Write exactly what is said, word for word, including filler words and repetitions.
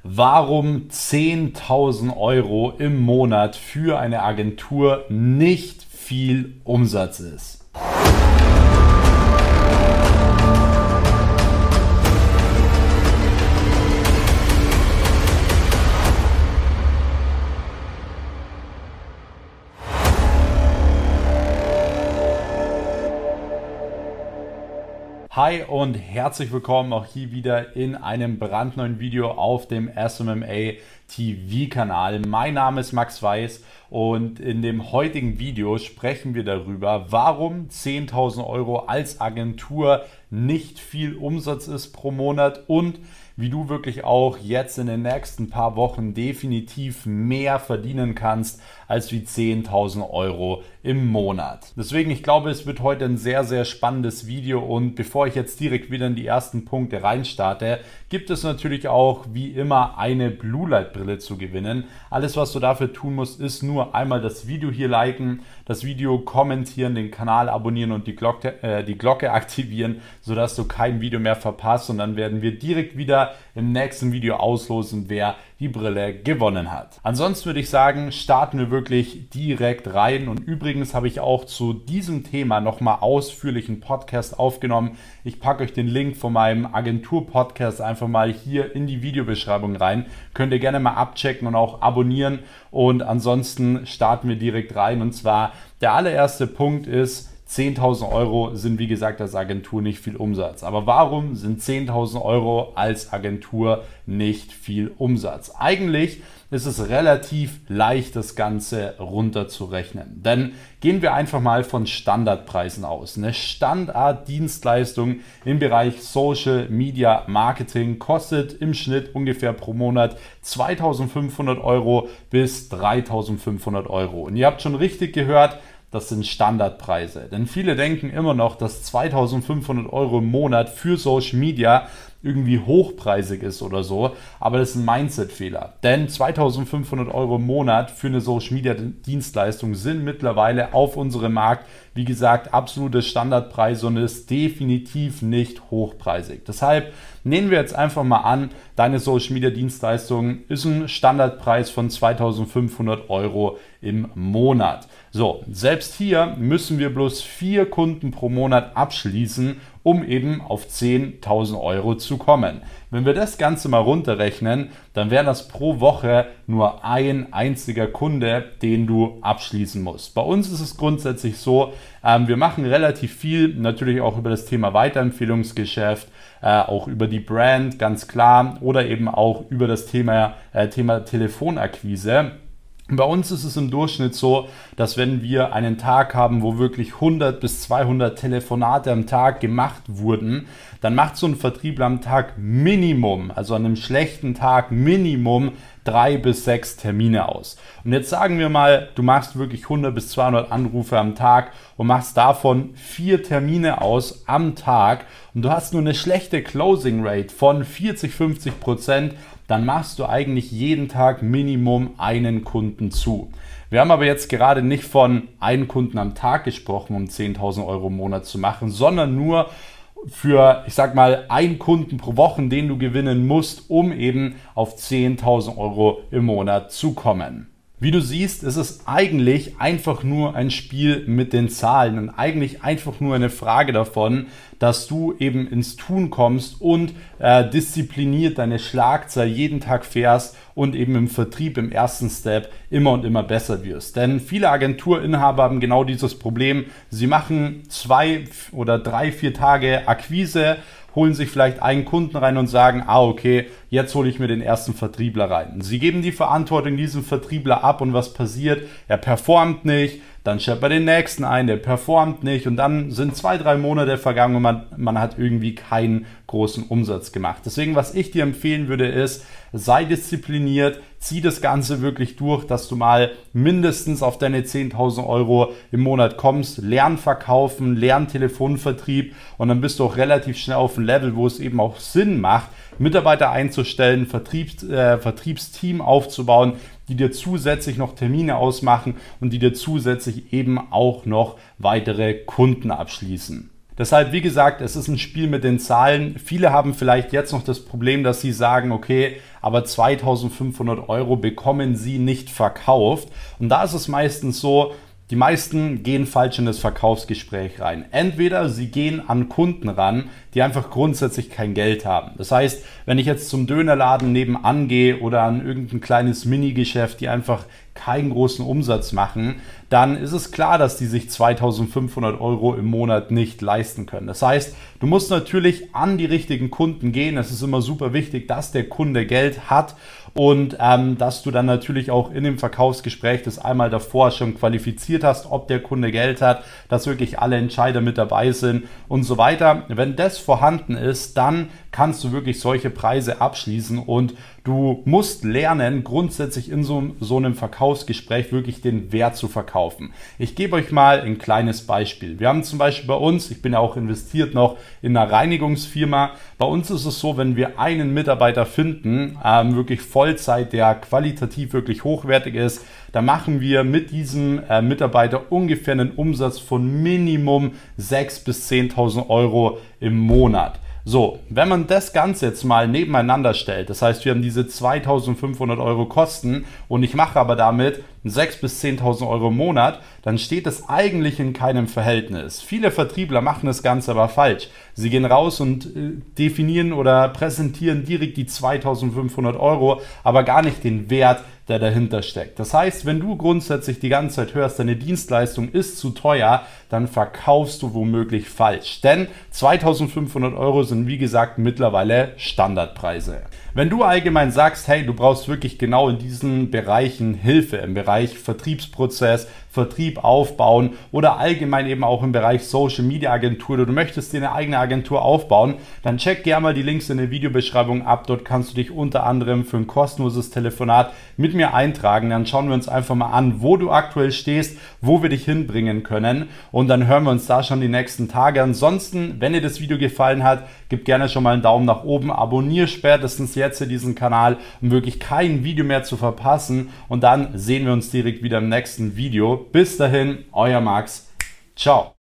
warum zehntausend Euro im Monat für eine Agentur nicht viel Umsatz ist. Hi und herzlich willkommen auch hier wieder in einem brandneuen Video auf dem S M M A T V-Kanal. Mein Name ist Max Weiß und in dem heutigen Video sprechen wir darüber, warum zehntausend Euro als Agentur nicht viel Umsatz ist pro Monat und wie du wirklich auch jetzt in den nächsten paar Wochen definitiv mehr verdienen kannst als wie zehntausend Euro im Monat. Deswegen, ich glaube, es wird heute ein sehr, sehr spannendes Video und bevor ich jetzt direkt wieder in die ersten Punkte reinstarte, gibt es natürlich auch wie immer eine Blue Light Brille zu gewinnen. Alles, was du dafür tun musst, ist nur einmal das Video hier liken, das Video kommentieren, den Kanal abonnieren und die Glocke, äh, die Glocke aktivieren, sodass du kein Video mehr verpasst und dann werden wir direkt wieder im nächsten Video auslosen, wer die Brille gewonnen hat. Ansonsten würde ich sagen, starten wir wirklich direkt rein und übrigens habe ich auch zu diesem Thema nochmal ausführlichen Podcast aufgenommen. Ich packe euch den Link von meinem Agentur-Podcast einfach mal hier in die Videobeschreibung rein. Könnt ihr gerne mal abchecken und auch abonnieren und ansonsten starten wir direkt rein und zwar der allererste Punkt ist, zehntausend Euro sind wie gesagt als Agentur nicht viel Umsatz. Aber warum sind zehntausend Euro als Agentur nicht viel Umsatz? Eigentlich ist es relativ leicht, das Ganze runterzurechnen. Denn gehen wir einfach mal von Standardpreisen aus. Eine Standarddienstleistung im Bereich Social Media Marketing kostet im Schnitt ungefähr pro Monat zweitausendfünfhundert Euro bis dreitausendfünfhundert Euro. Und ihr habt schon richtig gehört, das sind Standardpreise. Denn viele denken immer noch, dass zweitausendfünfhundert Euro im Monat für Social Media irgendwie hochpreisig ist oder so. Aber das ist ein Mindset-Fehler. Denn zweitausendfünfhundert Euro im Monat für eine Social Media Dienstleistung sind mittlerweile auf unserem Markt, wie gesagt, absolute Standardpreise und ist definitiv nicht hochpreisig. Deshalb nehmen wir jetzt einfach mal an, deine Social Media Dienstleistung ist ein Standardpreis von zweitausendfünfhundert Euro im Monat. So, selbst hier müssen wir bloß vier Kunden pro Monat abschließen, um eben auf zehntausend Euro zu kommen. Wenn wir das Ganze mal runterrechnen, dann wäre das pro Woche nur ein einziger Kunde, den du abschließen musst. Bei uns ist es grundsätzlich so, ähm, wir machen relativ viel, natürlich auch über das Thema Weiterempfehlungsgeschäft, äh, auch über die Brand, ganz klar, oder eben auch über das Thema, äh, Thema Telefonakquise. Bei uns ist es im Durchschnitt so, dass wenn wir einen Tag haben, wo wirklich hundert bis zweihundert Telefonate am Tag gemacht wurden, dann macht so ein Vertriebler am Tag Minimum, also an einem schlechten Tag Minimum drei bis sechs Termine aus. Und jetzt sagen wir mal, du machst wirklich hundert bis zweihundert Anrufe am Tag und machst davon vier Termine aus am Tag und du hast nur eine schlechte Closing Rate von vierzig, fünfzig Prozent, dann machst du eigentlich jeden Tag Minimum einen Kunden zu. Wir haben aber jetzt gerade nicht von einem Kunden am Tag gesprochen, um zehntausend Euro im Monat zu machen, sondern nur für, ich sag mal, einen Kunden pro Woche, den du gewinnen musst, um eben auf zehntausend Euro im Monat zu kommen. Wie du siehst, ist es eigentlich einfach nur ein Spiel mit den Zahlen und eigentlich einfach nur eine Frage davon, dass du eben ins Tun kommst und äh, diszipliniert deine Schlagzahl jeden Tag fährst und eben im Vertrieb im ersten Step immer und immer besser wirst. Denn viele Agenturinhaber haben genau dieses Problem. Sie machen zwei oder drei, vier Tage Akquise, holen sich vielleicht einen Kunden rein und sagen, ah okay, jetzt hole ich mir den ersten Vertriebler rein. Sie geben die Verantwortung diesem Vertriebler ab und was passiert? Er performt nicht, dann stellt man den nächsten ein, der performt nicht und dann sind zwei, drei Monate vergangen und man, man hat irgendwie keinen großen Umsatz gemacht. Deswegen, was ich dir empfehlen würde, ist, sei diszipliniert, zieh das Ganze wirklich durch, dass du mal mindestens auf deine zehntausend Euro im Monat kommst, lern verkaufen, lern Telefonvertrieb und dann bist du auch relativ schnell auf einem Level, wo es eben auch Sinn macht, Mitarbeiter einzustellen, Vertriebs, äh, Vertriebsteam aufzubauen, die dir zusätzlich noch Termine ausmachen und die dir zusätzlich eben auch noch weitere Kunden abschließen. Deshalb, wie gesagt, es ist ein Spiel mit den Zahlen. Viele haben vielleicht jetzt noch das Problem, dass sie sagen, okay, aber zweitausendfünfhundert Euro bekommen sie nicht verkauft. Und da ist es meistens so, die meisten gehen falsch in das Verkaufsgespräch rein. Entweder sie gehen an Kunden ran, die einfach grundsätzlich kein Geld haben. Das heißt, wenn ich jetzt zum Dönerladen nebenan gehe oder an irgendein kleines Minigeschäft, die einfach keinen großen Umsatz machen, dann ist es klar, dass die sich zweitausendfünfhundert Euro im Monat nicht leisten können. Das heißt, du musst natürlich an die richtigen Kunden gehen. Es ist immer super wichtig, dass der Kunde Geld hat und ähm, dass du dann natürlich auch in dem Verkaufsgespräch das einmal davor schon qualifiziert hast, ob der Kunde Geld hat, dass wirklich alle Entscheider mit dabei sind und so weiter. Wenn das vorhanden ist, dann kannst du wirklich solche Preise abschließen und du musst lernen, grundsätzlich in so, so einem Verkaufsgespräch wirklich den Wert zu verkaufen. Ich gebe euch mal ein kleines Beispiel. Wir haben zum Beispiel bei uns, ich bin ja auch investiert noch in einer Reinigungsfirma, bei uns ist es so, wenn wir einen Mitarbeiter finden, ähm, wirklich Vollzeit, der qualitativ wirklich hochwertig ist, dann machen wir mit diesem äh, Mitarbeiter ungefähr einen Umsatz von Minimum sechstausend bis zehntausend Euro im Monat. So, wenn man das Ganze jetzt mal nebeneinander stellt, das heißt, wir haben diese zweitausendfünfhundert Euro Kosten und ich mache aber damit sechstausend bis zehntausend Euro im Monat, dann steht das eigentlich in keinem Verhältnis. Viele Vertriebler machen das Ganze aber falsch. Sie gehen raus und äh, definieren oder präsentieren direkt die zweitausendfünfhundert Euro, aber gar nicht den Wert, der dahinter steckt. Das heißt, wenn du grundsätzlich die ganze Zeit hörst, deine Dienstleistung ist zu teuer, dann verkaufst du womöglich falsch. Denn zweitausendfünfhundert Euro sind, wie gesagt, mittlerweile Standardpreise. Wenn du allgemein sagst, hey, du brauchst wirklich genau in diesen Bereichen Hilfe, im Bereich Vertriebsprozess, Vertrieb aufbauen oder allgemein eben auch im Bereich Social Media Agentur oder du möchtest dir eine eigene Agentur aufbauen, dann check gerne mal die Links in der Videobeschreibung ab. Dort kannst du dich unter anderem für ein kostenloses Telefonat mit mir eintragen. Dann schauen wir uns einfach mal an, wo du aktuell stehst, wo wir dich hinbringen können und dann hören wir uns da schon die nächsten Tage. Ansonsten, wenn dir das Video gefallen hat, gib gerne schon mal einen Daumen nach oben, abonniere spätestens jetzt hier diesen Kanal, um wirklich kein Video mehr zu verpassen und dann sehen wir uns direkt wieder im nächsten Video. Bis dahin, euer Max. Ciao.